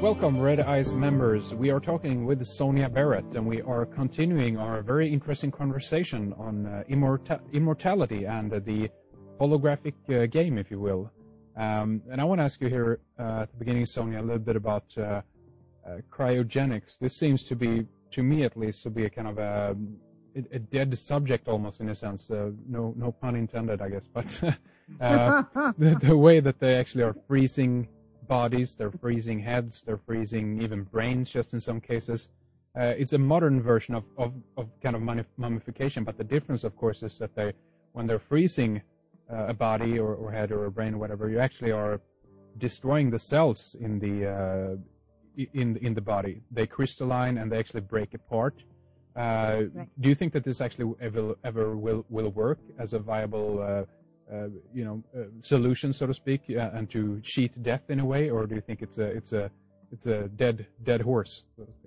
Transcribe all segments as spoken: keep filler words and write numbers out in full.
Welcome, Red Eyes members. We are talking with Sonia Barrett, and we are continuing our very interesting conversation on uh, immorta- immortality and uh, the holographic uh, game, if you will. Um, and I want to ask you here uh, at the beginning, Sonia, a little bit about uh, uh, cryogenics. This seems to be, to me at least, to be a kind of a, a dead subject almost in a sense. Uh, no, no pun intended, I guess. But uh, the, the way that they actually are freezing bodies, they're freezing heads, they're freezing even brains just in some cases. Uh, it's a modern version of, of, of kind of mummification, but the difference, of course, is that they, when they're freezing uh, a body or, or head or a brain or whatever, you actually are destroying the cells in the uh, in in the body. They crystalline and they actually break apart. Uh, right. Do you think that this actually ever ever will will work as a viable uh, Uh, you know, uh, solution, so to speak, uh, and to cheat death in a way, or do you think it's a it's a it's a dead dead horse, so to speak?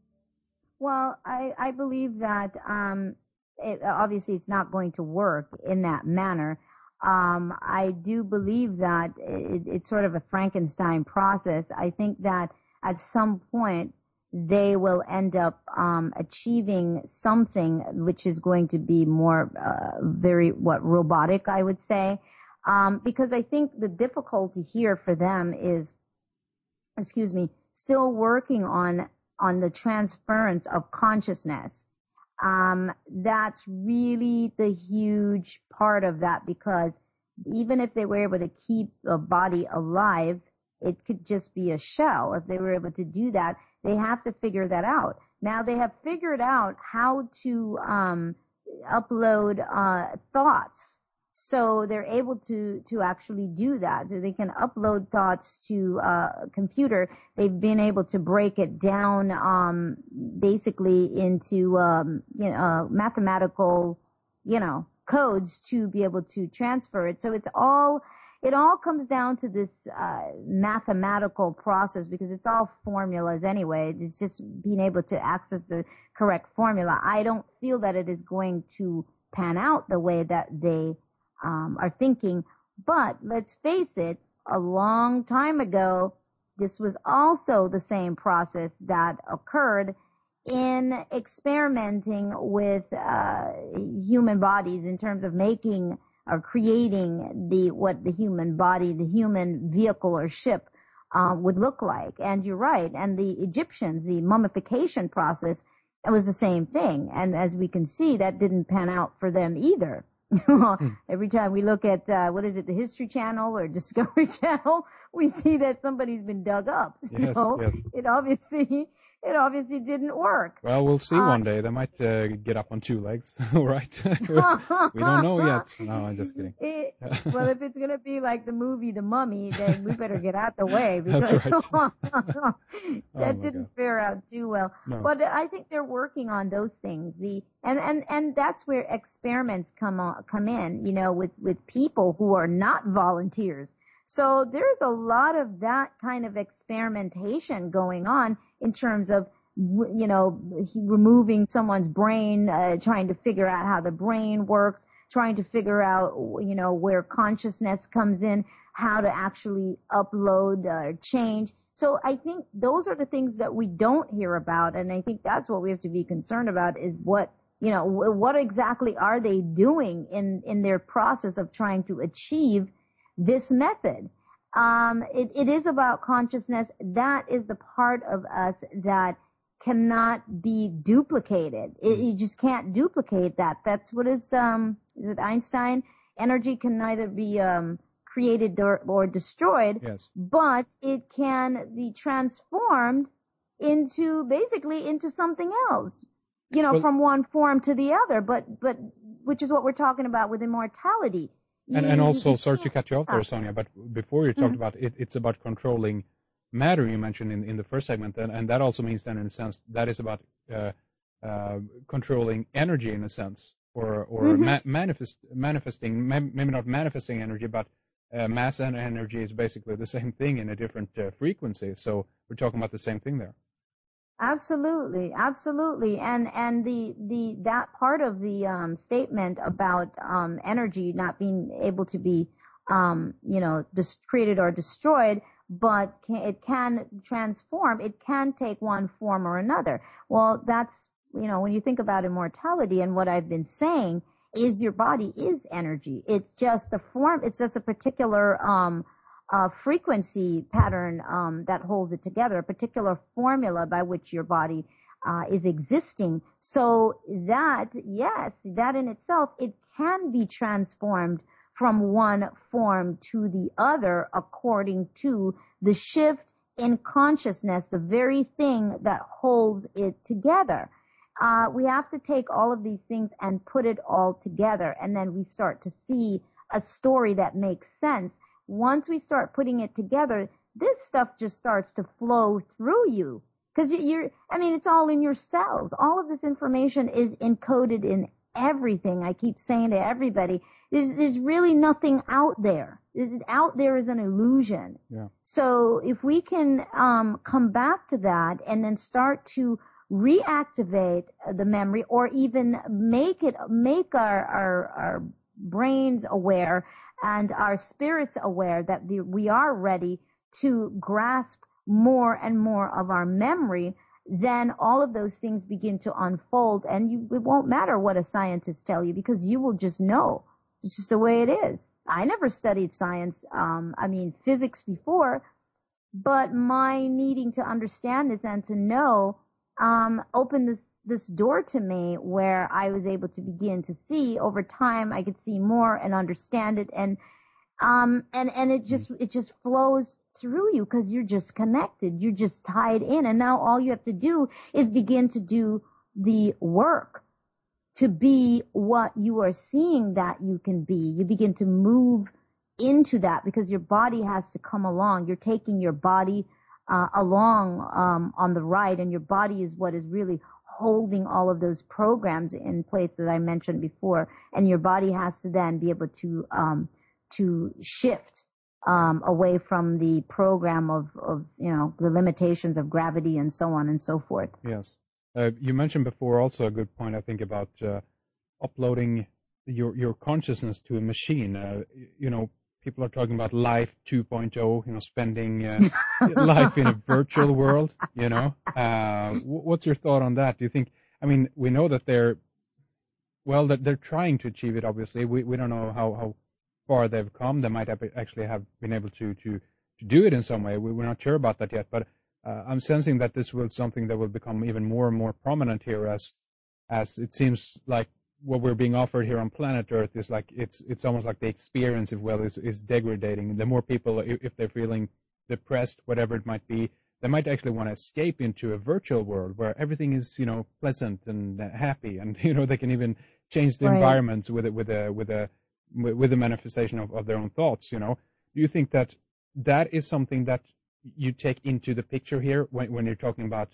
Well, I I believe that um, it, obviously it's not going to work in that manner. Um, I do believe that it, it's sort of a Frankenstein process. I think that at some point they will end up um, achieving something which is going to be more uh, very, what, robotic, I would say. Um, because I think the difficulty here for them is, excuse me, still working on on the transference of consciousness. Um, that's really the huge part of that, because even if they were able to keep the body alive, it could just be a shell. If they were able to do that, they have to figure that out. Now they have figured out how to um, upload uh, thoughts, so they're able to to actually do that. So they can upload thoughts to uh, a computer. They've been able to break it down um, basically into um, you know uh, mathematical you know codes to be able to transfer it. So it's all. It all comes down to this uh, mathematical process, because it's all formulas anyway. It's just being able to access the correct formula. I don't feel that it is going to pan out the way that they um, are thinking. But let's face it, a long time ago, this was also the same process that occurred in experimenting with uh, human bodies in terms of making or creating the what the human body, the human vehicle or ship uh, would look like. And you're right. And the Egyptians, the mummification process, it was the same thing. And as we can see, that didn't pan out for them either. mm. Every time we look at, uh, what is it, the History Channel or Discovery Channel, we see that somebody's been dug up. Yes, you know? yes. It obviously... It obviously didn't work. Well, we'll see uh, one day. They might uh, get up on two legs, right? We don't know yet. No, I'm just kidding. It, well, if it's going to be like the movie The Mummy, then we better get out the way, because That's right. that oh didn't God. fare out too well. No. But I think they're working on those things. The and, and, and that's where experiments come on, come in, you know, with, with people who are not volunteers. So there's a lot of that kind of experimentation going on in terms of, you know, removing someone's brain, uh, trying to figure out how the brain works, trying to figure out, you know, where consciousness comes in, how to actually upload or uh, change. So I think those are the things that we don't hear about, and I think that's what we have to be concerned about, is what, you know, what exactly are they doing in, in their process of trying to achieve this method. Um, it, it is about consciousness. That is the part of us that cannot be duplicated. It, you just can't duplicate that. That's what is, um, is it Einstein? Energy can neither be um, created or, or destroyed, yes. but it can be transformed into, basically, into something else. You know, well, from one form to the other. But, but, which is what we're talking about with immortality. And, and also, sorry to cut you off there, Sonia, but before you talked mm-hmm. about it, it's about controlling matter, you mentioned in, in the first segment, and, and that also means then, in a sense, that is about uh, uh, controlling energy, in a sense, or or mm-hmm. ma- manifest, manifesting, maybe not manifesting energy, but uh, mass and energy is basically the same thing in a different uh, frequency. So we're talking about the same thing there. Absolutely, absolutely, and and the the that part of the um, statement about um, energy not being able to be um, you know dis- created or destroyed but can, it can transform. It can take one form or another. Well, that's, you know, when you think about immortality and what I've been saying is your body is energy. It's just a form. It's just a particular, um, uh, frequency pattern, um, that holds it together, a particular formula by which your body, uh, is existing. So that, yes, that in itself, it can be transformed from one form to the other according to the shift in consciousness, the very thing that holds it together. Uh, we have to take all of these things and put it all together, and then we start to see a story that makes sense. Once we start putting it together, this stuff just starts to flow through you. Because you're, I mean, it's all in your cells. All of this information is encoded in everything. I keep saying to everybody, there's, there's really nothing out there. Out there is an illusion. Yeah. So if we can um, come back to that and then start to reactivate the memory, or even make it, make our, our, our brains aware and our spirits aware that the, we are ready to grasp more and more of our memory, then all of those things begin to unfold, and you, it won't matter what a scientist tell you, because you will just know. It's just the way it is. I never studied science, um, I mean physics before, but my needing to understand this and to know um, opened this this door to me, where I was able to begin to see over time. I could see more and understand it, and um, and and it just it just flows through you because you're just connected, you're just tied in, and now all you have to do is begin to do the work to be what you are seeing that you can be. You begin to move into that because your body has to come along. You're taking your body uh, along um, on the ride, and your body is what is really holding all of those programs in place that I mentioned before. And your body has to then be able to um, to shift um, away from the program of, of, you know, the limitations of gravity and so on and so forth. Yes. Uh, you mentioned before also a good point, I think, about uh, uploading your your consciousness to a machine. Uh, you know, people are talking about life two point oh, you know, spending uh, life in a virtual world, you know. Uh, what's your thought on that? Do you think, I mean, we know that they're, well, that they're trying to achieve it, obviously. We we don't know how, how far they've come. They might have actually have been able to, to, to do it in some way. We, we're not sure about that yet, but uh, I'm sensing that this will something that will become even more and more prominent here, as as it seems like what we're being offered here on planet Earth is like, it's it's almost like the experience, if well, is, is degrading. The more people, if they're feeling depressed, whatever it might be, they might actually want to escape into a virtual world where everything is, you know, pleasant and happy, and, you know, they can even change the right. environment with a, with a with a with a manifestation of, of their own thoughts. You know, do you think that that is something that you take into the picture here when when you're talking about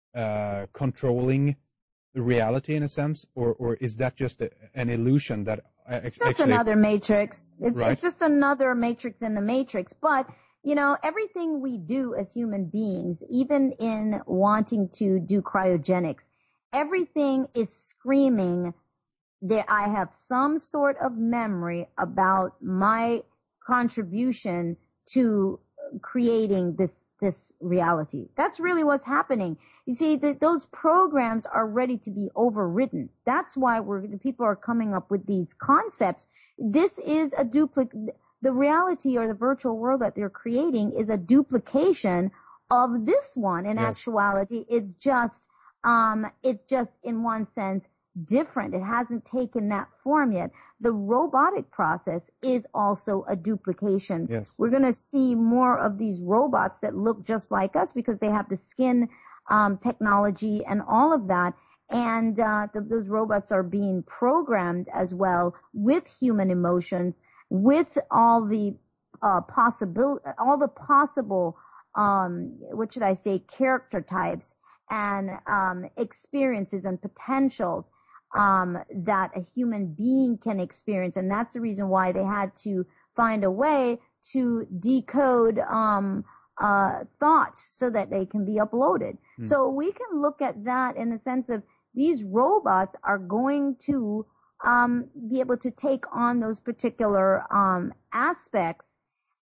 uh, controlling reality in a sense, or or is that just a, an illusion that it's just actually, another matrix? It's, right. it's just another matrix in the matrix. But you know, everything we do as human beings, even in wanting to do cryogenics, everything is screaming that I have some sort of memory about my contribution to creating this this reality. That's really what's happening. You see, that those programs are ready to be overridden. That's why we're the people are coming up with these concepts. This is a duplicate. The reality or the virtual world that they're creating is a duplication of this one. In yes. actuality, it's just um, it's just in one sense different. It hasn't taken that form yet. The robotic process is also a duplication. Yes. We're going to see more of these robots that look just like us because they have the skin um, technology and all of that. And uh, the, those robots are being programmed as well with human emotions, with all the uh, possible, all the possible, um, what should I say, character types and um, experiences and potentials um, that a human being can experience. And that's the reason why they had to find a way to decode um, uh, thoughts so that they can be uploaded. Mm. So we can look at that in the sense of these robots are going to um, be able to take on those particular um, aspects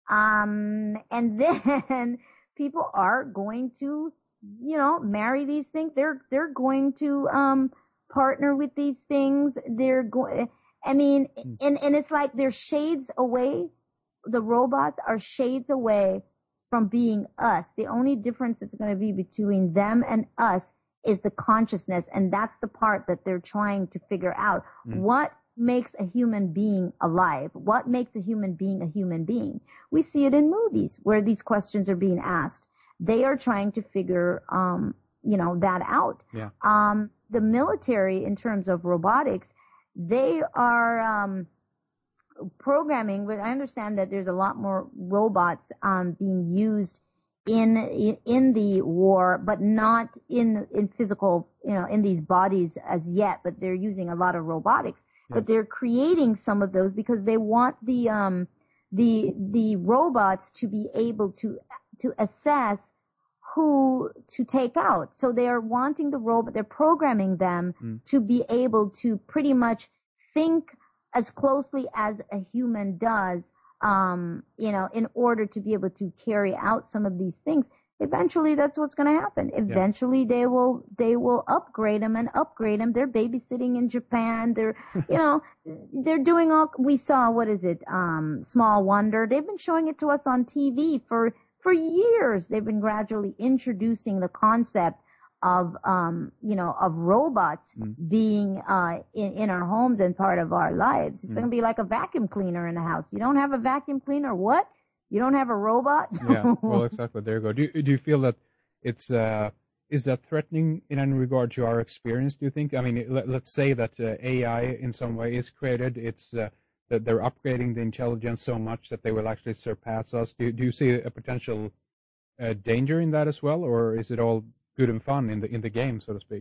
Um, and then people are going to, you know, marry these things. They're, they're going to, um, partner with these things. They're going, I mean, and, and it's like they're shades away. The robots are shades away from being us. The only difference that's going to be between them and us is the consciousness. And that's the part that they're trying to figure out. Mm. What makes a human being alive? What makes a human being a human being? We see it in movies where these questions are being asked. They are trying to figure, um, you know, that out. Yeah. Um, the military, in terms of robotics, they are, um, programming, but I understand that there's a lot more robots, um, being used in, in the war, but not in, in physical, you know, in these bodies as yet, but they're using a lot of robotics. But they're creating some of those because they want the um the the robots to be able to to assess who to take out. So they are wanting the robot, they're programming them mm. to be able to pretty much think as closely as a human does, um, you know, in order to be able to carry out some of these things. Eventually, that's what's going to happen. Eventually, yeah. they will they will upgrade them and upgrade them. They're babysitting in Japan. They're you know they're doing all. We saw what is it? Um, Small Wonder. They've been showing it to us on T V for for years. They've been gradually introducing the concept of um you know of robots mm. being uh in in our homes and part of our lives. It's mm. going to be like a vacuum cleaner in the house. You don't have a vacuum cleaner, what? You don't have a robot? Yeah, well, exactly. There you go. Do you, do you feel that it's, uh, is that threatening in any regard to our experience, do you think? I mean, let, let's say that uh, A I in some way is created. It's, uh, that they're upgrading the intelligence so much that they will actually surpass us. Do, do you see a potential uh, danger in that as well, or is it all good and fun in the, in the game, so to speak?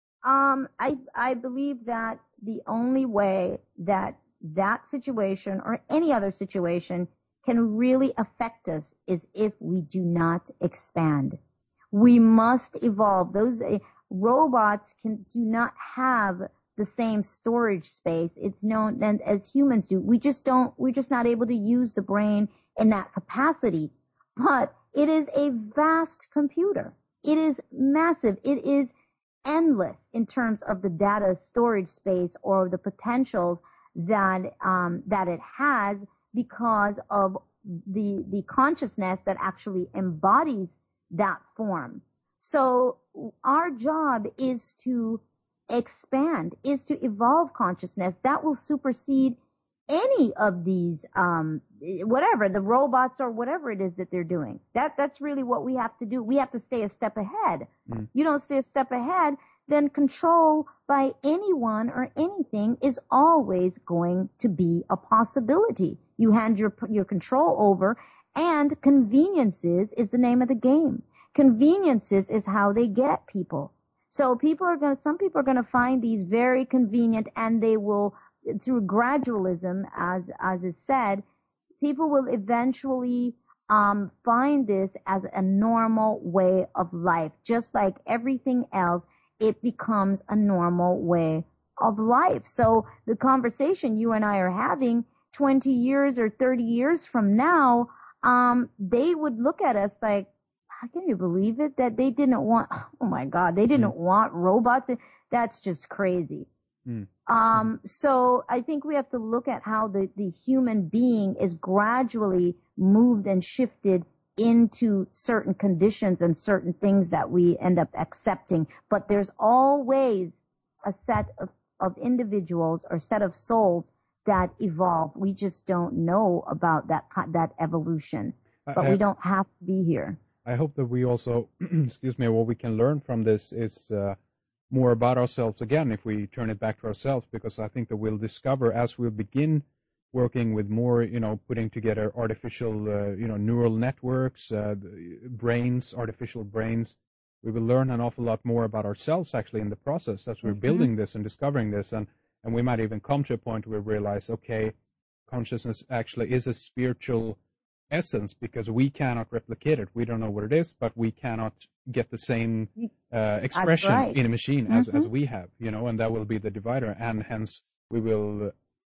Um, I, I believe that the only way that that situation or any other situation can really affect us is if we do not expand. We must evolve. Those uh, robots can do not have the same storage space. It's known and as humans do. We just don't, we're just not able to use the brain in that capacity. But it is a vast computer. It is massive. It is endless in terms of the data storage space or the potentials that, um, that it has, because of the the consciousness that actually embodies that form. So our job is to expand, is to evolve consciousness that will supersede any of these, um, whatever, the robots or whatever it is that they're doing. That that's really what we have to do. We have to stay a step ahead. Mm. You don't stay a step ahead, then control by anyone or anything is always going to be a possibility. You hand your your control over, and conveniences is the name of the game. Conveniences is how they get people. So people are going to, some people are going to find these very convenient, and they will, through gradualism, as as is said, people will eventually um find this as a normal way of life. Just like everything else, it becomes a normal way of life. So the conversation you and I are having twenty years or thirty years from now, um, they would look at us like, how can you believe it that they didn't want, oh my God, they didn't mm. want robots? That's just crazy. Mm. Um, mm. So I think we have to look at how the, the human being is gradually moved and shifted into certain conditions and certain things that we end up accepting. But there's always a set of, of individuals or set of souls that evolve. We just don't know about that that evolution, but I, we don't have to be here. I hope that we also, excuse me, what we can learn from this is uh, more about ourselves again, if we turn it back to ourselves, because I think that we'll discover as we begin working with more, you know, putting together artificial, uh, you know, neural networks, uh, brains, artificial brains, we will learn an awful lot more about ourselves actually in the process as we're mm-hmm. building this and discovering this. And, and we might even come to a point where we realize, okay, consciousness actually is a spiritual essence because we cannot replicate it. We don't know what it is, but we cannot get the same uh, expression right. in a machine mm-hmm. as, as we have, you know, and that will be the divider. And hence we will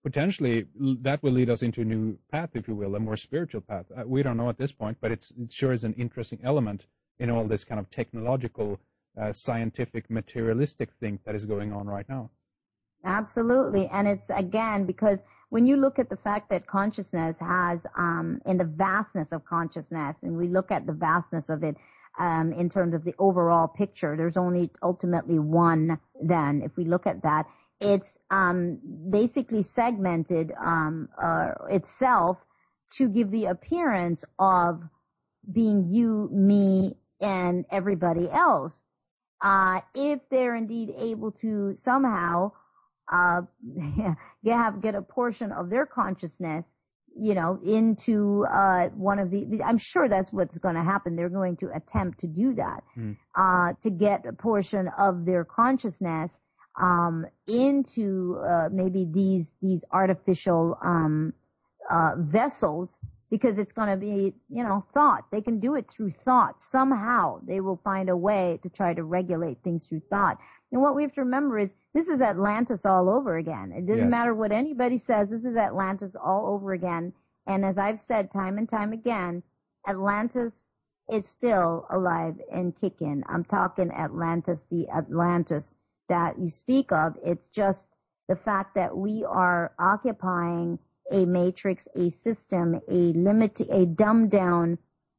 potentially that will lead us into a new path, if you will, a more spiritual path. Uh, we don't know at this point, but it's, it sure is an interesting element in all this kind of technological, uh, scientific, materialistic thing that is going on right now. Absolutely. And it's, again, because when you look at the fact that consciousness has, um, in the vastness of consciousness, and we look at the vastness of it, um, in terms of the overall picture, there's only ultimately one then, if we look at that. It's, um, basically segmented, um, uh, itself to give the appearance of being you, me, and everybody else. Uh, if they're indeed able to somehow, uh, get, have, get a portion of their consciousness, you know, into, uh, one of the, I'm sure that's what's going to happen. They're going to attempt to do that, mm. uh, to get a portion of their consciousness, um, into, uh, maybe these, these artificial, um, uh, vessels, because it's going to be, you know, thought. They can do it through thought. Somehow they will find a way to try to regulate things through thought. And what we have to remember is this is Atlantis all over again. It doesn't yes. matter what anybody says. This is Atlantis all over again. And as I've said time and time again, Atlantis is still alive and kicking. I'm talking Atlantis, the Atlantis that you speak of. It's just the fact that we are occupying a matrix, a system, a limit, a dumbed down,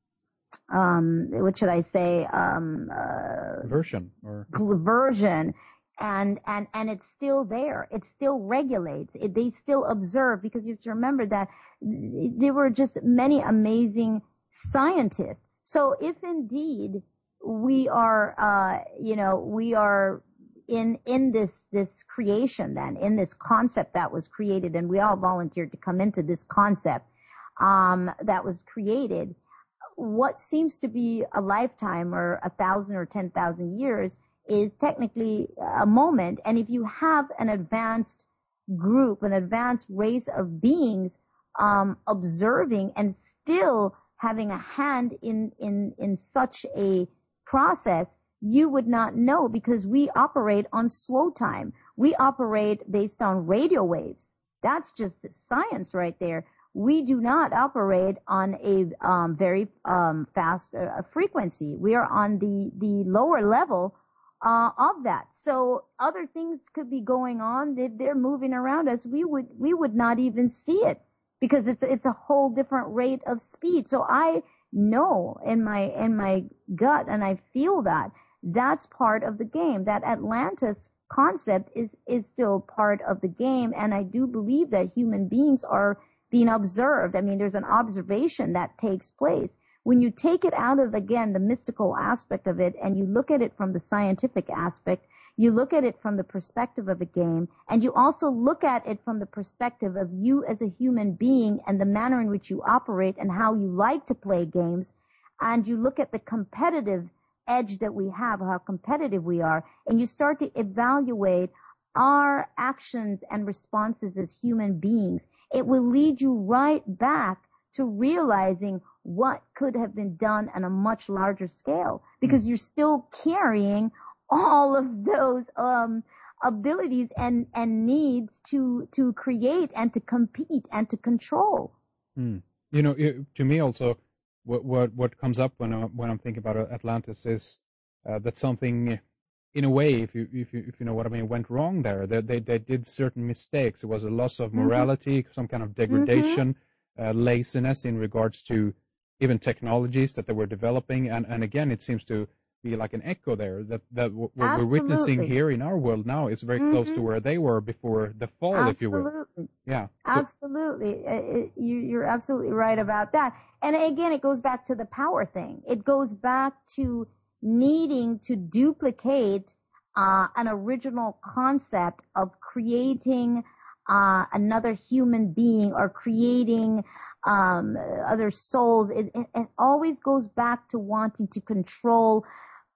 um, what should I say, um, uh, version or version, and, and, and it's still there. It still regulates. It, they still observe, because you have to remember that there were just many amazing scientists. So if indeed we are, uh, you know, we are in, in this, this creation then, in this concept that was created, and we all volunteered to come into this concept, um, that was created, what seems to be a lifetime or a thousand or ten thousand years is technically a moment. And if you have an advanced group, an advanced race of beings, um, observing and still having a hand in, in, in such a process, you would not know, because we operate on slow time. We operate based on radio waves. That's just science right there. We do not operate on a um, very um, fast uh, frequency. We are on the, the lower level uh, of that. So other things could be going on. If they're moving around us, we would we would not even see it, because it's it's a whole different rate of speed. So I know in my in my gut, and I feel that that's part of the game. That Atlantis concept is is still part of the game, and I do believe that human beings are being observed. I mean, there's an observation that takes place. When you take it out of, again, the mystical aspect of it, and you look at it from the scientific aspect, you look at it from the perspective of a game, and you also look at it from the perspective of you as a human being and the manner in which you operate and how you like to play games, and you look at the competitive edge that we have, how competitive we are, and you start to evaluate our actions and responses as human beings. It will lead you right back to realizing what could have been done on a much larger scale, because you're still carrying all of those um abilities and and needs to to create and to compete and to control. Mm. You know, it, to me also, what what what comes up when I, when I'm thinking about Atlantis is uh, that something, in a way, if you if you if you know what I mean, went wrong there. They they, they did certain mistakes. It was a loss of morality, mm-hmm. some kind of degradation, mm-hmm. uh, laziness in regards to even technologies that they were developing, and and again, it seems to be like an echo there. That that what Absolutely. we're witnessing here in our world now is very mm-hmm. close to where they were before the fall, Absolutely. if you will. Yeah. Absolutely, so, it, you, you're absolutely right about that. And again, it goes back to the power thing. It goes back to needing to duplicate uh, an original concept of creating uh, another human being or creating um, other souls. It, it, it always goes back to wanting to control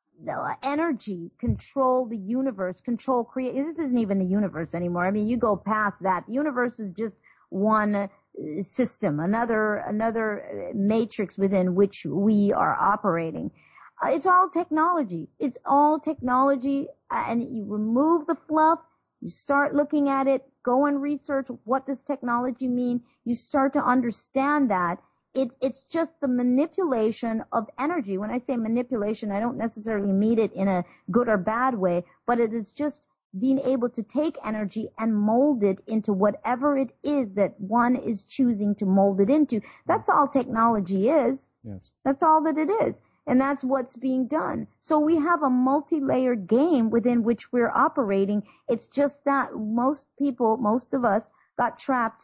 energy, control the universe, control create. This isn't even the universe anymore. I mean, you go past that. The universe is just one system, another another matrix within which we are operating. Uh, it's all technology. It's all technology, and you remove the fluff, you start looking at it go and research what does technology mean, you start to understand that it, it's just the manipulation of energy. When I say manipulation, I don't necessarily mean it in a good or bad way, but it is just being able to take energy and mold it into whatever it is that one is choosing to mold it into. That's all technology is. Yes. That's all that it is. And that's what's being done. So we have a multi-layered game within which we're operating. It's just that most people, most of us, got trapped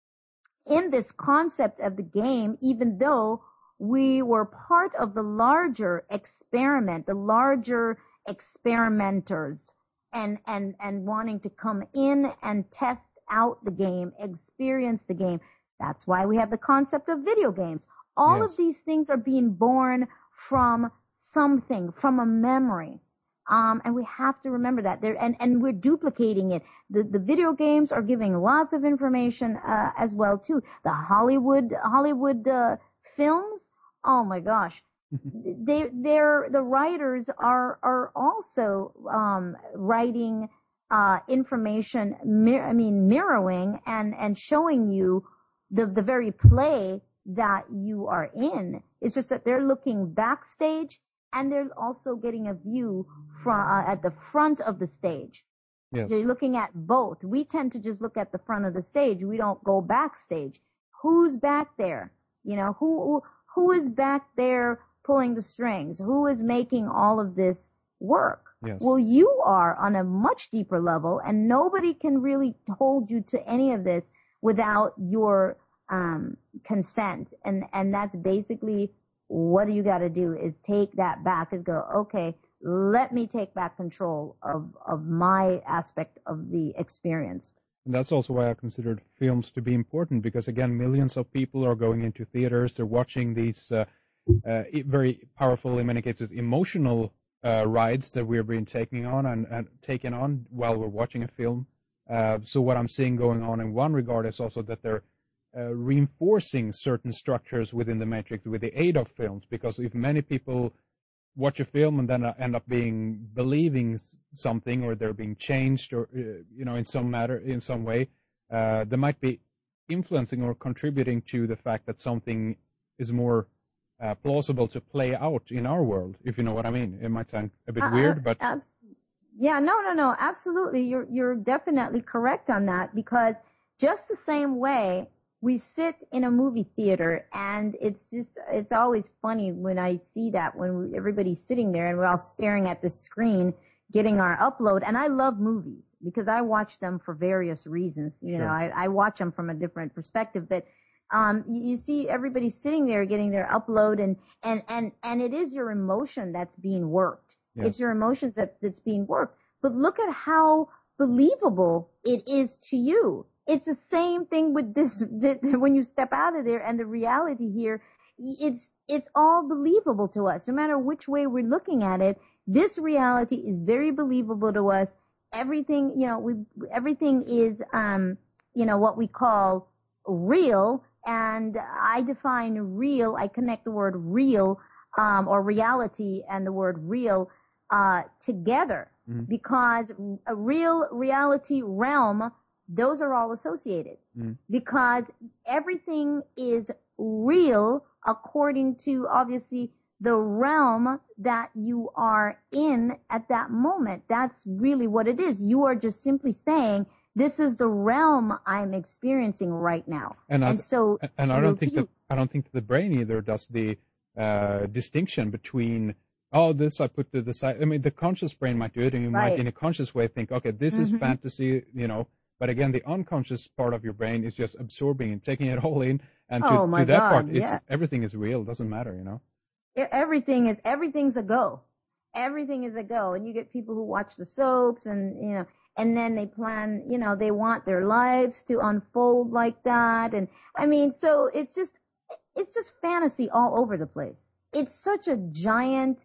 in this concept of the game, even though we were part of the larger experiment, the larger experimenters, and, and, and wanting to come in and test out the game, experience the game. That's why we have the concept of video games. All yes. of these things are being born from something, from a memory. Um, and we have to remember that there, and, and we're duplicating it. The, the video games are giving lots of information, uh, as well too. The Hollywood, Hollywood, uh, films. Oh my gosh. they, they're, the writers are, are also, um, writing, uh, information, mir- I mean, mirroring and, and showing you the, the very play that you are in. It's just that they're looking backstage and they're also getting a view from uh, at the front of the stage. Yes. They're looking at both. We tend to just look at the front of the stage. We don't go backstage. Who's back there? You know, who who is back there pulling the strings? Who is making all of this work? Yes. Well, you are on a much deeper level, and nobody can really hold you to any of this without your um consent. And and that's basically what you got to do, is take that back and go, okay, let me take back control of of my aspect of the experience. And that's also why I considered films to be important, because again, millions of people are going into theaters, they're watching these uh, uh very powerful, in many cases emotional uh rides that we're being taking on and, and taken on while we're watching a film. Uh so what I'm seeing going on in one regard is also that they're Uh, reinforcing certain structures within the Matrix with the aid of films, because if many people watch a film and then uh, end up being believing something, or they're being changed, or uh, you know, in some matter, in some way, uh, they might be influencing or contributing to the fact that something is more uh, plausible to play out in our world, if you know what I mean. It might sound a bit uh, weird, but abs- yeah, no, no, no, absolutely, you're you're definitely correct on that, because just the same way we sit in a movie theater, and it's just, it's always funny when I see that, when we, everybody's sitting there and we're all staring at the screen getting our upload. And I love movies because I watch them for various reasons. You Sure. know, I, I watch them from a different perspective, but um, you, you see everybody sitting there getting their upload, and, and, and, and it is your emotion that's being worked. Yes. It's your emotions that, that's being worked. But look at how believable it is to you. It's the same thing with this, that when you step out of there, and the reality here, it's, it's all believable to us. No matter which way we're looking at it, this reality is very believable to us. Everything, you know, we, everything is, um, you know, what we call real. And I define real, I connect the word real, um, or reality and the word real, uh, together, mm-hmm. because a real reality realm, those are all associated, mm. because everything is real according to, obviously, the realm that you are in at that moment. That's really what it is. You are just simply saying, this is the realm I'm experiencing right now. And, and I, so, and I don't think that I don't think that the brain either does the uh, distinction between, oh, this I put to the side. I mean, the conscious brain might do it, and you right. might, in a conscious way, think, okay, this mm-hmm. is fantasy, you know. But again, the unconscious part of your brain is just absorbing and taking it all in. And to, oh my to that God, part, it's, yes. everything is real. It doesn't matter, you know. Everything is, everything's a go. Everything is a go. And you get people who watch the soaps, and, you know, and then they plan, you know, they want their lives to unfold like that. And I mean, so it's just, it's just fantasy all over the place. It's such a giant,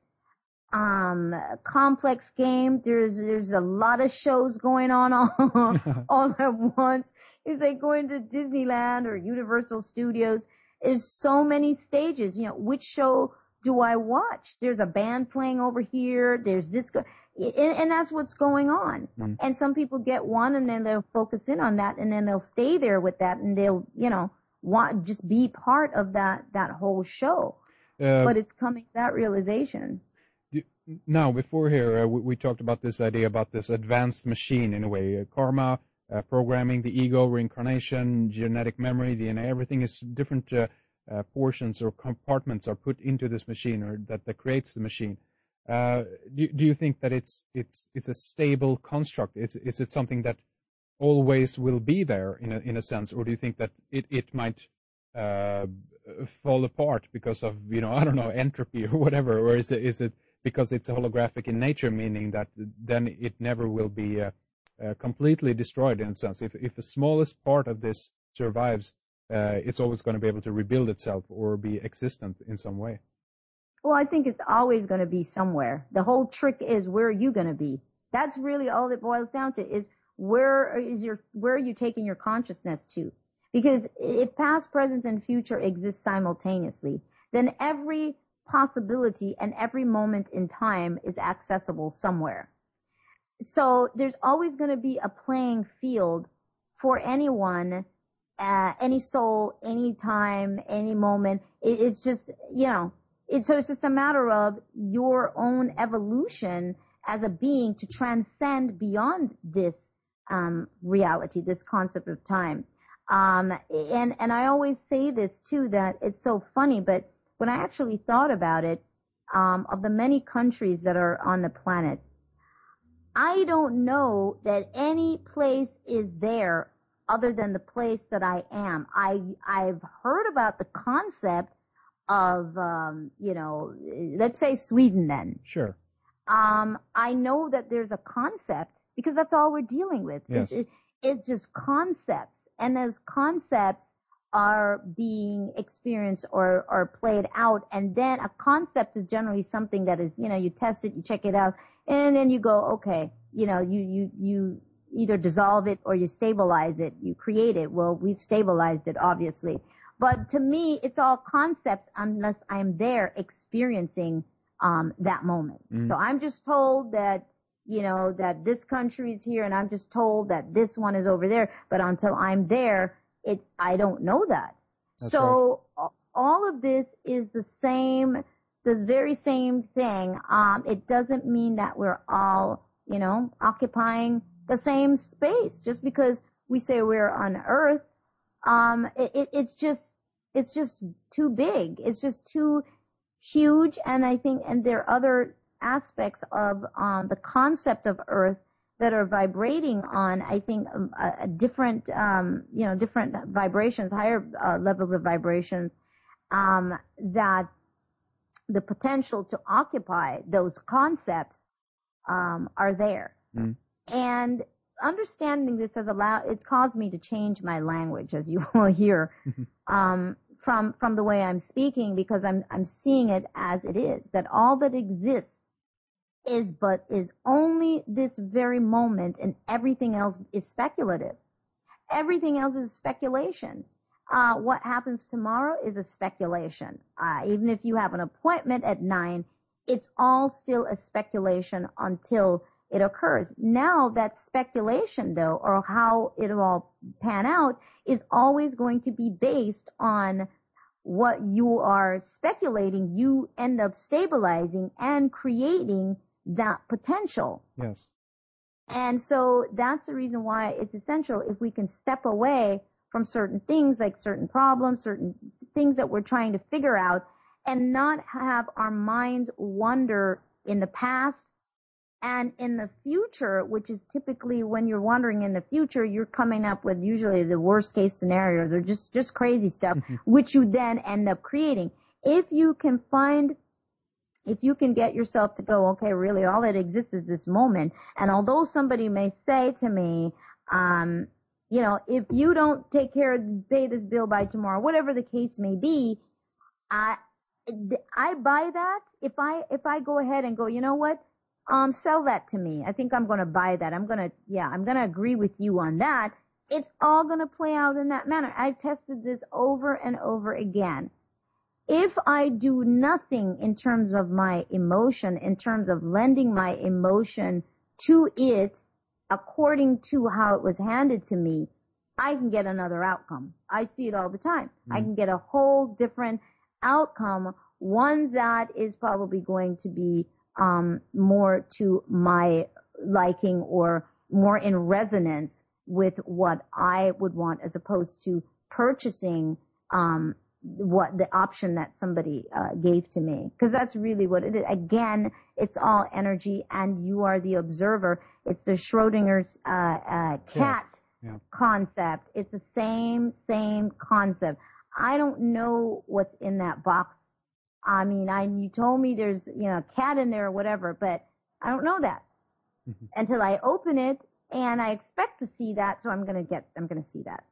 um, complex game. There's, there's a lot of shows going on all, all at once. It's like going to Disneyland or Universal Studios. There's so many stages, you know, which show do I watch? There's a band playing over here. There's this, go- and, and that's what's going on. Mm. And some people get one, and then they'll focus in on that, and then they'll stay there with that, and they'll, you know, want just be part of that that whole show. Uh, but it's coming to that realization. Now, before here, uh, we, we talked about this idea about this advanced machine in a way, uh, karma, uh, programming, the ego, reincarnation, genetic memory, D N A. Everything is different. Uh, Uh, portions or compartments are put into this machine, or that, that creates the machine. Uh, do, do you think that it's it's it's a stable construct? It's is it something that always will be there in a in a sense, or do you think that it it might uh, fall apart because of, you know, I don't know, entropy or whatever, or is it is it because it's holographic in nature, meaning that then it never will be uh, uh, completely destroyed in a sense? If if the smallest part of this survives, Uh, it's always going to be able to rebuild itself or be existent in some way. Well, I think it's always going to be somewhere. The whole trick is, where are you going to be? That's really all it boils down to, is where is your, where are you taking your consciousness to? Because if past, present, and future exist simultaneously, then every possibility and every moment in time is accessible somewhere. So there's always going to be a playing field for anyone, Uh, any soul, any time, any moment. It, it's just, you know, it's, so it's just a matter of your own evolution as a being to transcend beyond this um, reality, this concept of time. Um, and, and I always say this too, that it's so funny, but when I actually thought about it, um, of the many countries that are on the planet, I don't know that any place is there other than the place that I am. I, I've heard about the concept of, um, you know, let's say Sweden then. Sure. Um, I know that there's a concept, because that's all we're dealing with. Yes. It's, it, it's just concepts. And those concepts are being experienced or, or played out. And then a concept is generally something that is, you know, you test it, you check it out, and then you go, okay, you know, you, you, you, either dissolve it or you stabilize it, you create it. Well, we've stabilized it, obviously. But to me, it's all concepts unless I'm there experiencing um, that moment. Mm. So I'm just told that, you know, that this country is here, and I'm just told that this one is over there. But until I'm there, it I don't know that. That's so right. All of this is the same, the very same thing. Um, it doesn't mean that we're all, you know, occupying the same space. Just because we say we're on Earth, um, it, it, it's just, it's just too big. It's just too huge. And I think, and there are other aspects of um, the concept of Earth that are vibrating on, I think, um, a, a different, um, you know, different vibrations, higher uh, levels of vibrations, um, that the potential to occupy those concepts um, are there. Mm. And understanding this has allowed, it's caused me to change my language, as you will hear, um, from, from the way I'm speaking, because I'm, I'm seeing it as it is, that all that exists is but, is only this very moment, and everything else is speculative. Everything else is speculation. Uh, what happens tomorrow is a speculation. Uh, even if you have an appointment at nine, it's all still a speculation until it occurs. Now that speculation, though, or how it all pan out, is always going to be based on what you are speculating. You end up stabilizing and creating that potential. Yes. And so that's the reason why it's essential, if we can step away from certain things, like certain problems, certain things that we're trying to figure out, and not have our minds wander in the past and in the future, which is typically, when you're wandering in the future, you're coming up with usually the worst case scenarios, or just, just crazy stuff, which you then end up creating. If you can find, if you can get yourself to go, okay, really all that exists is this moment. And although somebody may say to me, um, you know, if you don't take care of, pay this bill by tomorrow, whatever the case may be, I, I buy that. If I, if I go ahead and go, you know what? Um, sell that to me. I think I'm going to buy that. I'm going to, yeah, I'm going to agree with you on that. It's all going to play out in that manner. I've tested this over and over again. If I do nothing in terms of my emotion, in terms of lending my emotion to it according to how it was handed to me, I can get another outcome. I see it all the time. Mm. I can get a whole different outcome, one that is probably going to be um, more to my liking or more in resonance with what I would want, as opposed to purchasing um, what the option that somebody uh, gave to me. Because that's really what it is. Again, it's all energy, and you are the observer. It's the Schrodinger's uh, uh, cat yeah. Yeah. concept. It's the same, same concept. I don't know what's in that box. I mean, I you told me there's, you know, a cat in there or whatever, but I don't know that mm-hmm. until I open it, and I expect to see that, so I'm gonna get, I'm gonna see that.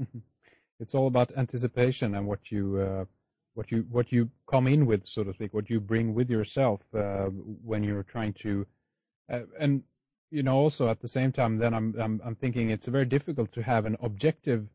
It's all about anticipation and what you, uh, what you, what you come in with, so to speak, what you bring with yourself uh, when you're trying to, uh, and you know, also at the same time, then I'm, I'm, I'm thinking it's very difficult to have an objective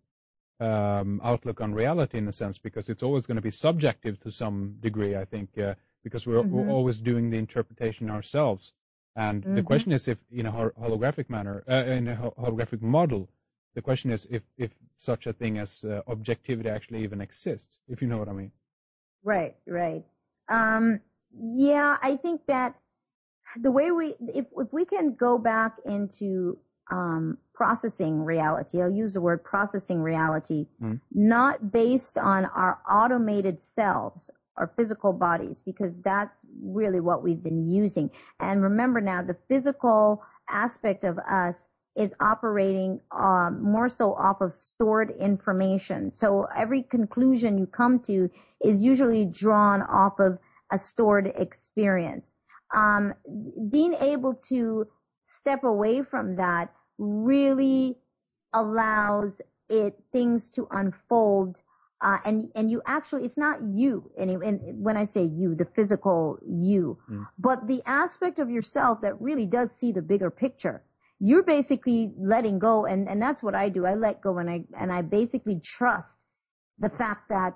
um, outlook on reality in a sense, because it's always going to be subjective to some degree, I think, uh, because we're, mm-hmm. we're always doing the interpretation ourselves. And mm-hmm. the question is if, in a holographic manner, uh, in a holographic model, the question is if, if such a thing as uh, objectivity actually even exists, if you know what I mean. Right, right. Um, yeah, I think that the way we, if, if we can go back into um, processing reality, I'll use the word processing reality, mm. not based on our automated selves, our physical bodies, because that's really what we've been using. And remember now, the physical aspect of us is operating um, more so off of stored information. So every conclusion you come to is usually drawn off of a stored experience. Um, being able to step away from that really allows it things to unfold. Uh, and, and you actually, it's not you. And, and when I say you, the physical you, mm. but the aspect of yourself that really does see the bigger picture. You're basically letting go. And, and that's what I do. I let go, and I, and I basically trust the fact that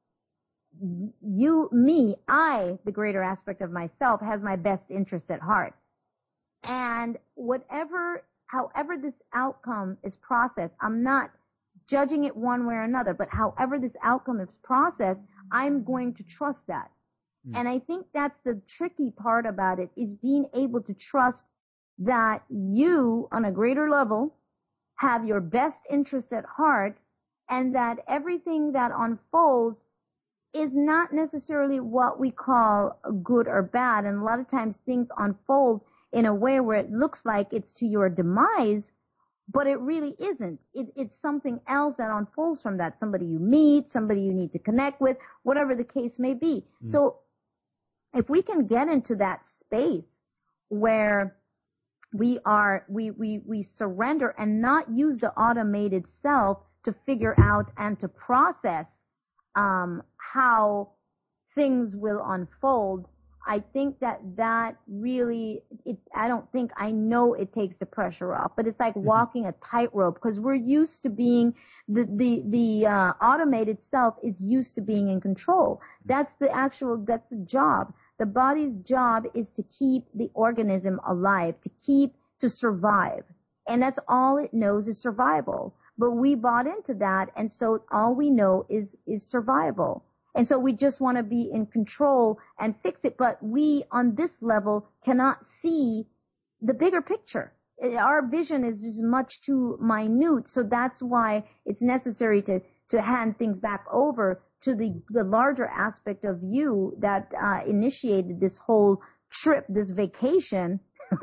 you, me, I, the greater aspect of myself, has my best interests at heart. And whatever, however this outcome is processed, I'm not judging it one way or another, but however this outcome is processed, I'm going to trust that. Mm. And I think that's the tricky part about it, is being able to trust that you, on a greater level, have your best interest at heart, and that everything that unfolds is not necessarily what we call good or bad. And a lot of times things unfold in a way where it looks like it's to your demise, but it really isn't. It, it's something else that unfolds from that. Somebody you meet, somebody you need to connect with, whatever the case may be. Mm. So if we can get into that space where we are, we, we, we surrender and not use the automated self to figure out and to process, um, how things will unfold, I think that that really, it, I don't think, I know it takes the pressure off, but it's like mm-hmm. walking a tightrope, because we're used to being, the, the, the, uh, automated self is used to being in control. That's the actual, that's the job. The body's job is to keep the organism alive, to keep, to survive. And that's all it knows is survival. But we bought into that, and so all we know is, is survival. And so we just want to be in control and fix it. But we, on this level, cannot see the bigger picture. Our vision is just much too minute. So that's why it's necessary to, to hand things back over to the, the larger aspect of you that uh, initiated this whole trip, this vacation.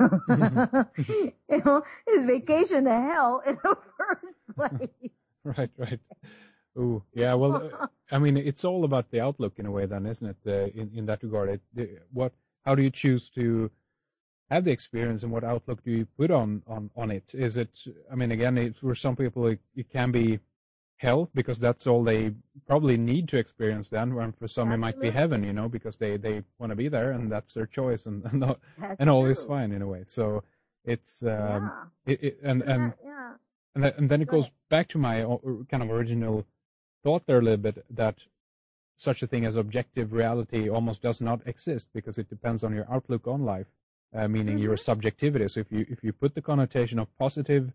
You know, this vacation to hell in the first place. Right, right. Oh, yeah. Well, uh, I mean, it's all about the outlook in a way, then, isn't it? Uh, in in that regard, it, the, what? How do you choose to have the experience, and what outlook do you put on on on it? Is it? I mean, again, it, for some people, it, it can be hell because that's all they probably need to experience. Then, and for some, Absolutely. It might be heaven, you know, because they they want to be there, and that's their choice, and and, all, and all is fine in a way. So it's um, yeah. it, it and and. Yeah. And, that, and then it goes back to my kind of original thought there a little bit, that such a thing as objective reality almost does not exist because it depends on your outlook on life, uh, meaning Mm-hmm. your subjectivity. So if you if you put the connotation of positive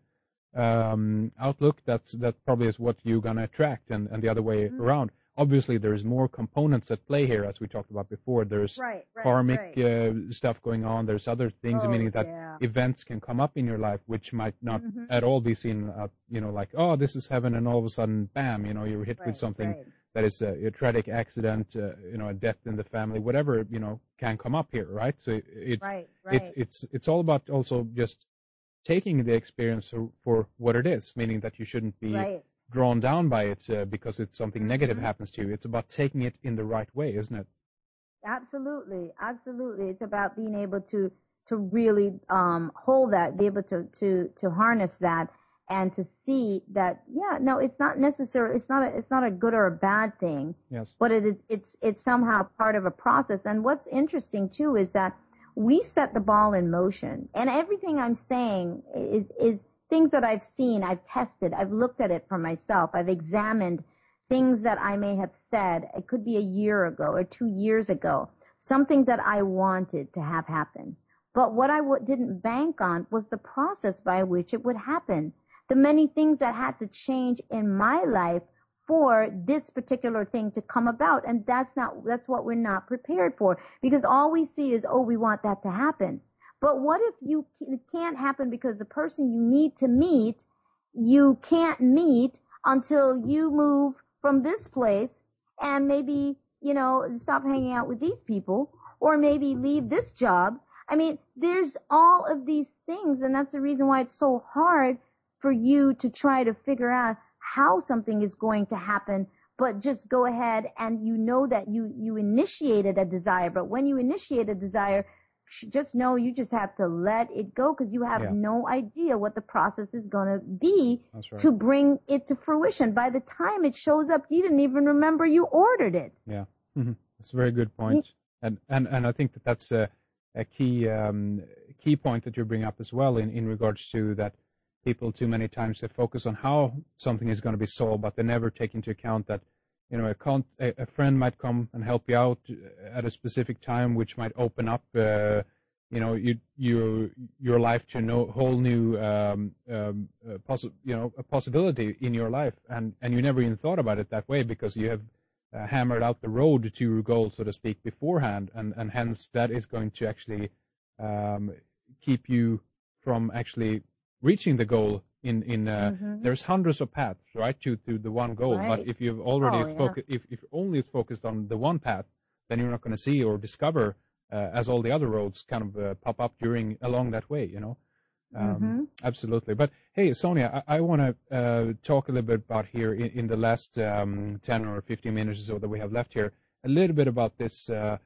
um, outlook, that's that probably is what you're gonna attract, and, and the other way Mm-hmm. around. Obviously, there's more components at play here, as we talked about before. There's Right, right, karmic right. uh, stuff going on. There's other things, Oh, meaning that yeah. events can come up in your life which might not Mm-hmm. at all be seen, uh, you know, like, oh, this is heaven, and all of a sudden, bam, you know, you're hit Right, with something right. that is a, a tragic accident, uh, you know, a death in the family, whatever, you know, can come up here, right? So it, it Right, it's right. it's it's all about also just taking the experience for, for what it is, meaning that you shouldn't be Right. drawn down by it uh, because it's something negative Mm-hmm. happens to you. It's about taking it in the right way, isn't it? Absolutely, absolutely. It's about being able to to really um, hold that, be able to to to harness that, and to see that. Yeah, no, it's not necessarily. It's not a. It's not a good or a bad thing. Yes. But it is. It's it's somehow part of a process. And what's interesting too is that we set the ball in motion, and everything I'm saying is is things that I've seen, I've tested, I've looked at it for myself, I've examined things that I may have said. It could be a year ago or two years ago, something that I wanted to have happen. But what I w- didn't bank on was the process by which it would happen. The many things that had to change in my life for this particular thing to come about. And that's not, that's what we're not prepared for, because all we see is, oh, we want that to happen. But what if you, it can't happen because the person you need to meet, you can't meet until you move from this place and maybe, you know, stop hanging out with these people, or maybe leave this job. I mean, there's all of these things, and that's the reason why it's so hard for you to try to figure out how something is going to happen, but just go ahead and you know that you, you initiated a desire. But when you initiate a desire, just know you just have to let it go, because you have Yeah. no idea what the process is going to be That's right. to bring it to fruition. By the time it shows up, you didn't even remember you ordered it. Yeah, mm-hmm. That's a very good point. And and and I think that that's a a key um, key point that you bring up as well in in regards to that. People too many times they focus on how something is going to be solved, but they never take into account that, you know, a, con- a, a friend might come and help you out at a specific time, which might open up, uh, you know, you, you, your life to a whole new, um, um, uh, possi- you know, a possibility in your life, and and you never even thought about it that way because you have uh, hammered out the road to your goal, so to speak, beforehand, and and hence that is going to actually um, keep you from actually reaching the goal in in uh, mm-hmm. There's hundreds of paths, right, to to the one goal. Right. But if you've already Oh, yeah. focused, if if only is focused on the one path, then you're not going to see or discover uh, as all the other roads kind of uh, pop up during along that way, you know. Um, mm-hmm. Absolutely. But hey, Sonia, I, I want to uh, talk a little bit about here in, in the last um, ten or fifteen minutes or so that we have left here, a little bit about this uh,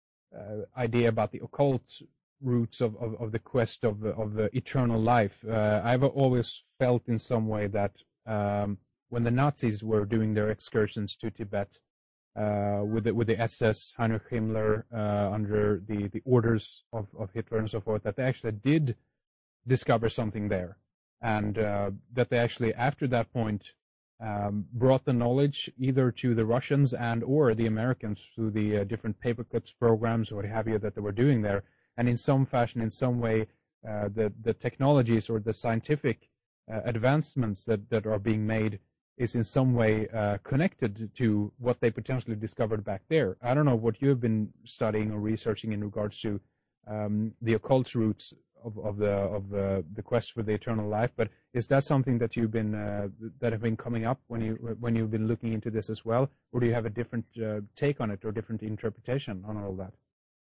uh, idea about the occult roots of, of, of the quest of, of the eternal life. Uh, I've always felt in some way that um, when the Nazis were doing their excursions to Tibet uh, with, the, with the S S, Heinrich Himmler, uh, under the, the orders of, of Hitler and so forth, that they actually did discover something there. And uh, that they actually, after that point, um, brought the knowledge either to the Russians and or the Americans through the uh, different paperclips programs or what have you that they were doing there. And in some fashion, in some way, uh, the, the technologies or the scientific uh, advancements that, that are being made is in some way uh, connected to what they potentially discovered back there. I don't know what you've been studying or researching in regards to um, the occult roots of, of the of the, the quest for the eternal life, but is that something that you've been uh, that have been coming up when you when you've been looking into this as well, or do you have a different uh, take on it or different interpretation on all that?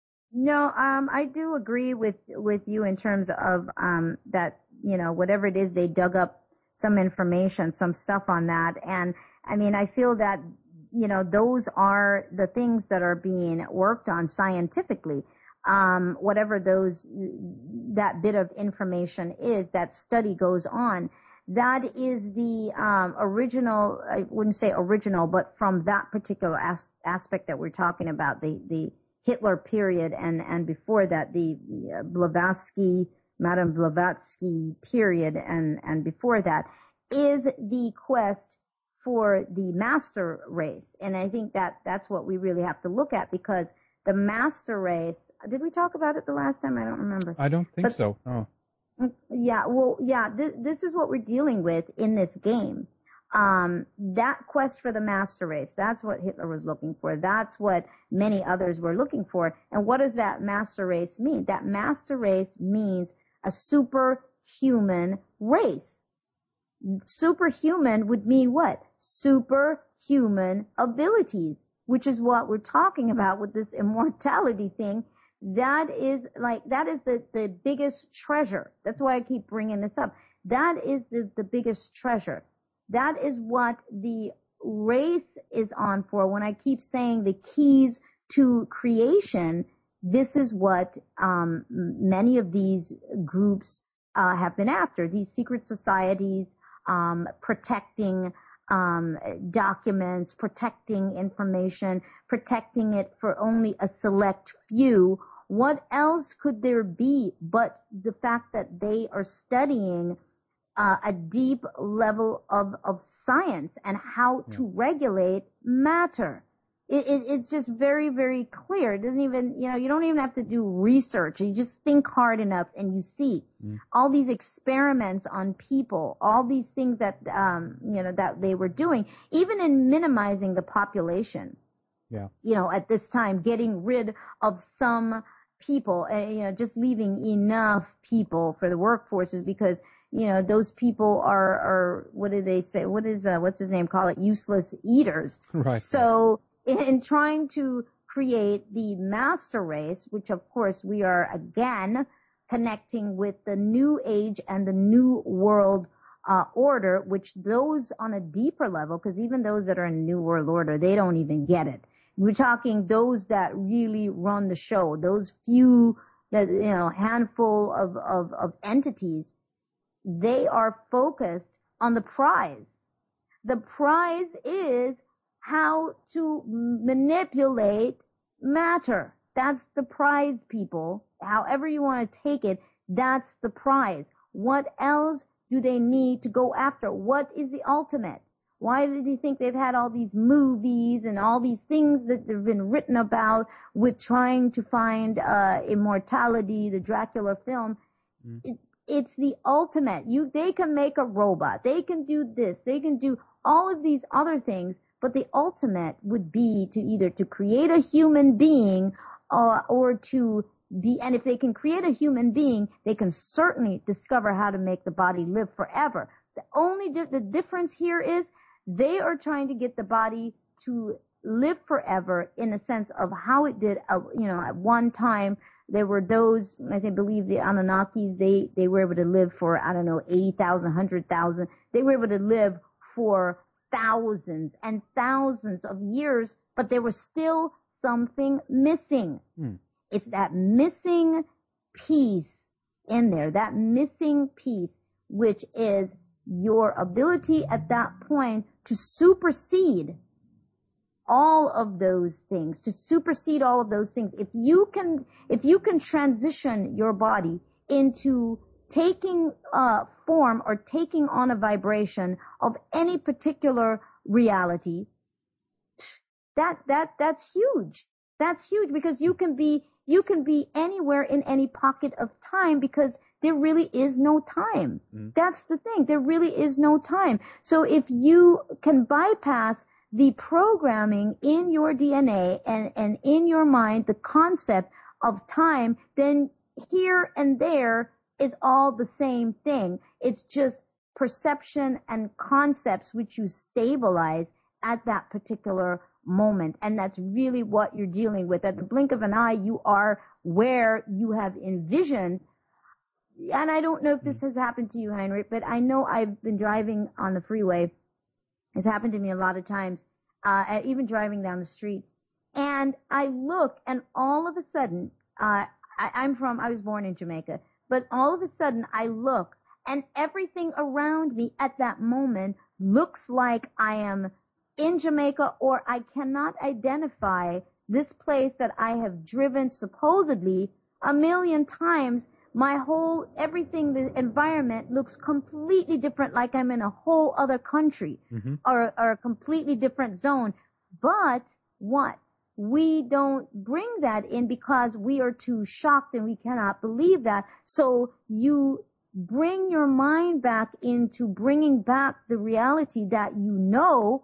No, um, I do agree with with you in terms of um, that, you know, whatever it is, they dug up some information, some stuff on that. And I mean, I feel that, you know, those are the things that are being worked on scientifically. Um, whatever those, that bit of information is, that study goes on. That is the um, original, I wouldn't say original, but from that particular as- aspect that we're talking about, the, the Hitler period, and, and before that, the uh, Blavatsky, Madame Blavatsky period, and, and before that, is the quest for the master race. And I think that that's what we really have to look at, because the master race, did we talk about it the last time? I don't remember. I don't think but, so. No. Yeah, well, yeah, this, this is what we're dealing with in this game. Um, that quest for the master race, that's what Hitler was looking for. That's what many others were looking for. And what does that master race mean? That master race means a superhuman race. Superhuman would mean what? Superhuman abilities, which is what we're talking about with this immortality thing. That is like, that is the, the biggest treasure. That's why I keep bringing this up. That is the, the biggest treasure. That is what the race is on for. When I keep saying the keys to creation, this is what um, many of these groups uh, have been after. These secret societies, um, protecting um, documents, protecting information, protecting it for only a select few. What else could there be but the fact that they are studying uh, a deep level of, of science and how yeah. to regulate matter? It, it, it's just very, very clear. It doesn't even, you know, you don't even have to do research. You just think hard enough and you see mm. all these experiments on people, all these things that, um, you know, that they were doing, even in minimizing the population. Yeah. You know, at this time, getting rid of some people, uh, you know, just leaving enough people for the workforces because, you know, those people are, are, what do they say? What is, uh, what's his name? Call it useless eaters. Right. So, in trying to create the master race, which of course we are again connecting with the new age and the new world uh, order, which those on a deeper level, because even those that are in new world order, they don't even get it. We're talking those that really run the show, those few, that you know, handful of, of, of entities, they are focused on the prize. The prize is how to manipulate matter. That's the prize, people. However you want to take it, that's the prize. What else do they need to go after? What is the ultimate? Why do you think they've had all these movies and all these things that have been written about with trying to find uh immortality, the Dracula film? Mm. It, it's the ultimate. You, they can make a robot. They can do this. They can do all of these other things. But the ultimate would be to either to create a human being uh, or to be, and if they can create a human being, they can certainly discover how to make the body live forever. The only di- the difference here is they are trying to get the body to live forever in a sense of how it did, uh, you know, at one time. There were those, I think, believe the Anunnakis, they, they were able to live for, I don't know, eighty thousand, one hundred thousand. They were able to live for thousands and thousands of years, but there was still something missing. Hmm. It's that missing piece in there, that missing piece, which is your ability at that point to supersede all of those things, to supersede all of those things. If you can, if you can transition your body into taking uh form or taking on a vibration of any particular reality, that that that's huge. That's huge because you can be you can be anywhere in any pocket of time because there really is no time. Mm. That's the thing. There really is no time. So if you can bypass the programming in your D N A and and in your mind, the concept of time, then here and there is all the same thing. It's just perception and concepts which you stabilize at that particular moment. And that's really what you're dealing with. At the blink of an eye, you are where you have envisioned. And I don't know if this has happened to you, Heinrich, but I know I've been driving on the freeway. It's happened to me a lot of times, uh, even driving down the street. And I look, and all of a sudden, uh, I, I'm from, I was born in Jamaica. But all of a sudden I look and everything around me at that moment looks like I am in Jamaica, or I cannot identify this place that I have driven supposedly a million times, my whole, everything, the environment looks completely different, like I'm in a whole other country Mm-hmm. or, or a completely different zone. But what? We don't bring that in because we are too shocked and we cannot believe that. So you bring your mind back into bringing back the reality that you know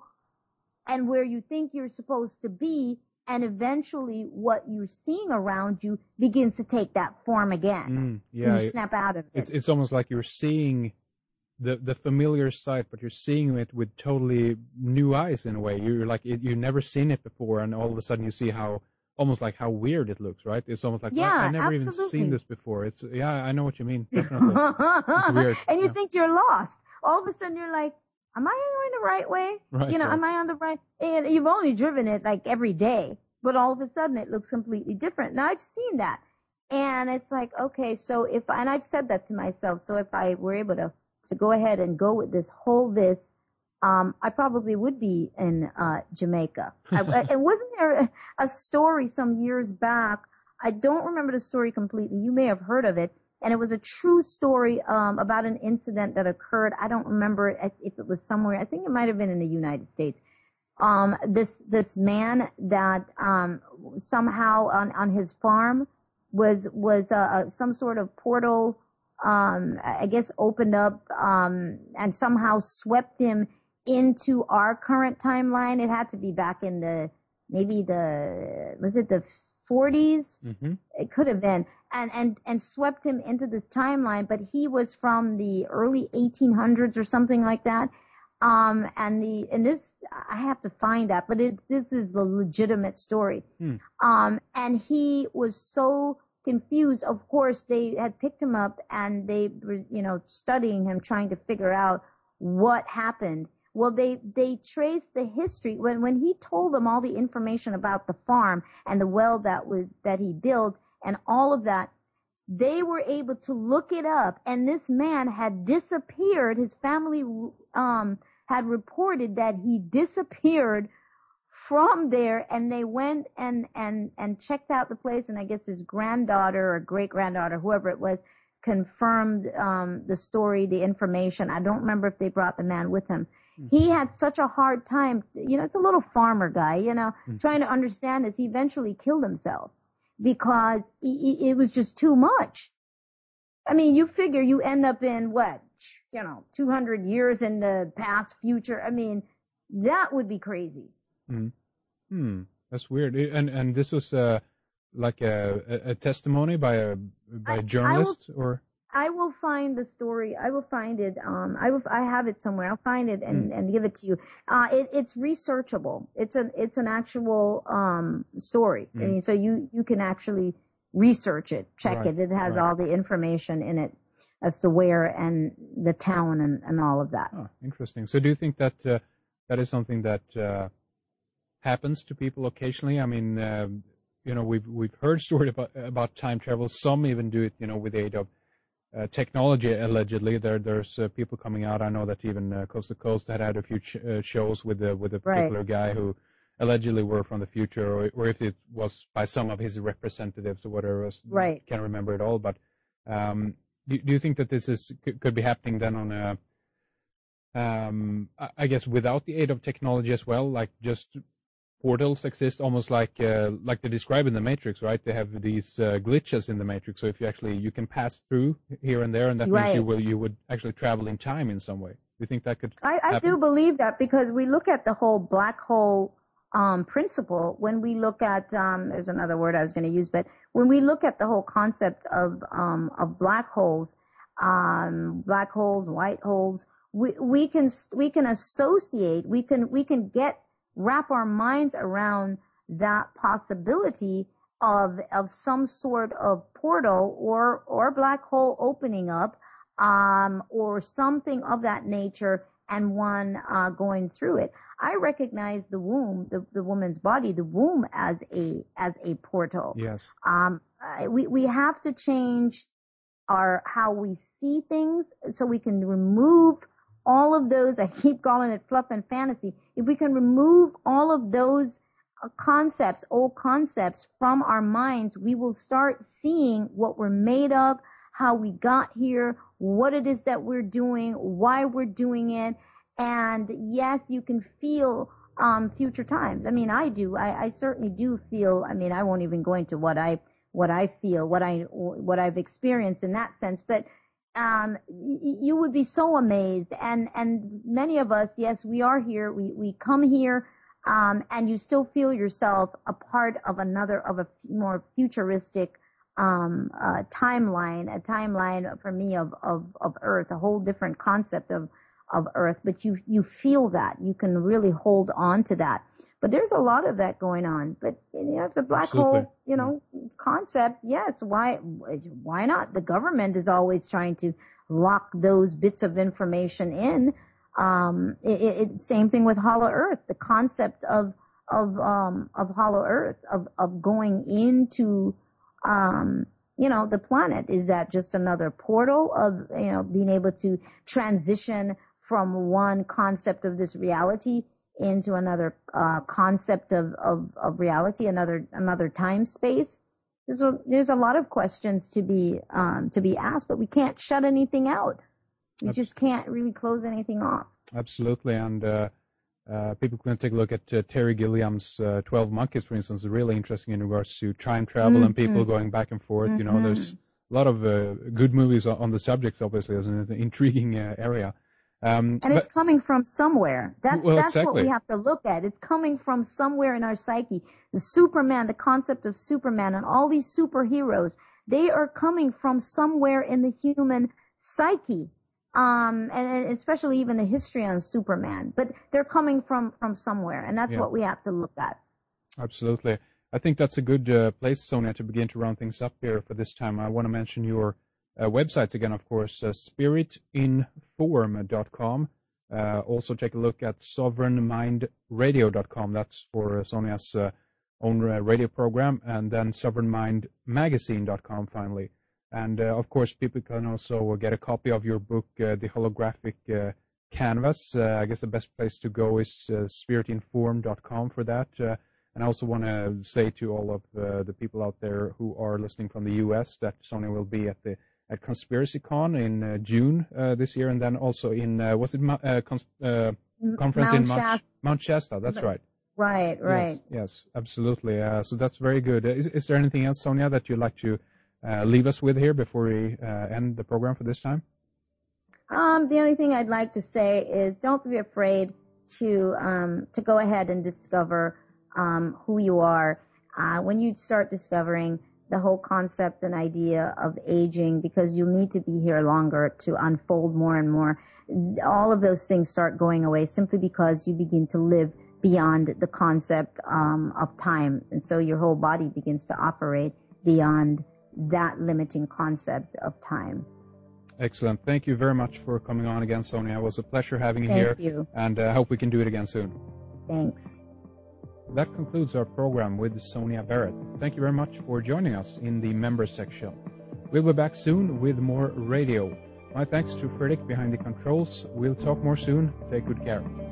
and where you think you're supposed to be, and eventually what you're seeing around you begins to take that form again. Mm, yeah, you snap out of it. It's it's almost like you're seeing the the familiar sight, but you're seeing it with totally new eyes in a way. You're like it, you've never seen it before, and all of a sudden you see how almost like how weird it looks, right? It's almost like, yeah, well, I never absolutely. even seen this before. It's yeah, I know what you mean. Definitely, it's weird. And you yeah. think you're lost. All of a sudden you're like, am I going the right way? Right, you know, right. am I on the right? And you've only driven it like every day, but all of a sudden it looks completely different. Now I've seen that, and it's like, okay, so if and I've said that to myself. So if I were able to to go ahead and go with this whole this, um, I probably would be in uh, Jamaica. I, and wasn't there a, a story some years back? I don't remember the story completely. You may have heard of it. And it was a true story um, about an incident that occurred. I don't remember if it was somewhere. I think it might have been in the United States. Um, this this man that um, somehow on, on his farm was was uh, some sort of portal, um, I guess, opened up um, and somehow swept him into our current timeline. It had to be back in the maybe the was it the forties? Mm-hmm. It could have been, and and and swept him into this timeline. But he was from the early eighteen hundreds or something like that. Um, and the and this I have to find that, but it this is the legitimate story. Hmm. Um, and he was so confused. Of course, they had picked him up and they were, you know, studying him, trying to figure out what happened. Well, they, they traced the history when, when he told them all the information about the farm and the well that was, that he built and all of that, they were able to look it up, and this man had disappeared. His family, um, had reported that he disappeared from there, and they went and, and, and checked out the place, and I guess his granddaughter or great granddaughter, whoever it was, confirmed, um, the story, the information. I don't remember if they brought the man with him. He had such a hard time, you know, it's a little farmer guy, you know, mm-hmm. trying to understand this. He eventually killed himself because he, he, it was just too much. I mean, you figure you end up in what, you know, two hundred years in the past, future. I mean, that would be crazy. Hmm. Hmm. That's weird. And and this was uh, like a, a, a testimony by a by a journalist, I will, or? I will find the story. I will find it. Um, I will. I have it somewhere. I'll find it and, mm. and give it to you. Uh, it, it's researchable. It's an it's an actual um story. Mm. I mean, so you you can actually research it, check right. it. It has right. all the information in it as to where and the town and, and all of that. Oh, interesting. So do you think that uh, that is something that uh, happens to people occasionally? I mean, uh, you know, we've we've heard stories about about time travel. Some even do it, you know, with the aid of Uh, technology, allegedly. There, there's uh, people coming out. I know that even uh, Coast to Coast had had a few ch- uh, shows with uh, with a particular right. guy who allegedly were from the future, or, or if it was by some of his representatives or whatever. Else. Right. Can't remember it all. But um, do, do you think that this is could, could be happening then on a, um, I guess without the aid of technology as well, like just portals exist almost like uh, like they describe in the Matrix, right? They have these uh, glitches in the Matrix, so if you actually you can pass through here and there, and that right. means you will you would actually travel in time in some way. Do you think that could? I, I happen? do believe that because we look at the whole black hole um, principle when we look at um, there's another word I was going to use, but when we look at the whole concept of um, of black holes, um, black holes, white holes, we we can we can associate, we can we can get wrap our minds around that possibility of of some sort of portal or or black hole opening up, um, or something of that nature, and one uh, going through it. I recognize the womb, the, the woman's body, the womb as a as a portal. Yes. Um, we we have to change our how we see things so we can remove all of those, I keep calling it fluff and fantasy. If we can remove all of those concepts, old concepts from our minds, we will start seeing what we're made of, how we got here, what it is that we're doing, why we're doing it. And yes, you can feel um, future times. I mean, I do. I, I certainly do feel. I mean, I won't even go into what I what I feel, what I what I've experienced in that sense. But um, y- you would be so amazed. And and many of us, yes, we are here. We we come here. Um, and you still feel yourself a part of another, of a more futuristic um, uh, timeline, a timeline for me of, of, of Earth, a whole different concept of, of Earth. But you, you feel that. You can really hold on to that. But there's a lot of that going on. But, you know, the black Absolutely. hole, you know, yeah. concept, yes, why, why not? The government is always trying to lock those bits of information in. Um, it, it, same thing with Hollow Earth, the concept of, of, um, of Hollow Earth, of, of going into, um, you know, the planet. Is that just another portal of, you know, being able to transition from one concept of this reality into another, uh, concept of, of, of reality, another, another time space? There's a, there's a lot of questions to be, um, to be asked, but we can't shut anything out. You just can't really close anything off. Absolutely, and uh, uh, people can take a look at uh, Terry Gilliam's uh, twelve Monkeys, for instance. Really interesting in regards to time travel mm-hmm. and people going back and forth. Mm-hmm. You know, there's a lot of uh, good movies on the subject, obviously, as an intriguing uh, area. Um, and but, it's coming from somewhere. That's, well, that's exactly. what we have to look at. It's coming from somewhere in our psyche. The Superman, the concept of Superman and all these superheroes, they are coming from somewhere in the human psyche. Um, and, and especially even the history on Superman, but they're coming from, from somewhere, and that's yeah. what we have to look at. Absolutely. I think that's a good uh, place, Sonia, to begin to round things up here for this time. I want to mention your uh, websites again, of course, uh, spirit inform dot com. Uh, also take a look at sovereign mind radio dot com. That's for uh, Sonia's uh, own uh, radio program, and then sovereign mind magazine dot com finally. And, uh, of course, people can also get a copy of your book, uh, The Holographic uh, Canvas. Uh, I guess the best place to go is uh, spirit inform dot com for that. Uh, and I also want to say to all of uh, the people out there who are listening from the U S that Sonia will be at the at ConspiracyCon in uh, June uh, this year, and then also in, uh, was it uh, cons- uh, conference Mount in Mount, Shasta. Mount Shasta? That's right. Right, right. Yes, yes, absolutely. Uh, so that's very good. Is, is there anything else, Sonia, that you'd like to Uh, leave us with here before we uh, end the program for this time? Um, the only thing I'd like to say is don't be afraid to um, to go ahead and discover um, who you are. Uh, when you start discovering the whole concept and idea of aging, because you need to be here longer to unfold more and more, all of those things start going away simply because you begin to live beyond the concept um, of time. And so your whole body begins to operate beyond that limiting concept of time. Excellent. Thank you very much for coming on again, Sonia. It was a pleasure having you Thank here. Thank you. And I uh, hope we can do it again soon. Thanks. That concludes our program with Sonia Barrett. Thank you very much for joining us in the members section. We'll be back soon with more radio. My thanks to Fredrik behind the controls. We'll talk more soon. Take good care.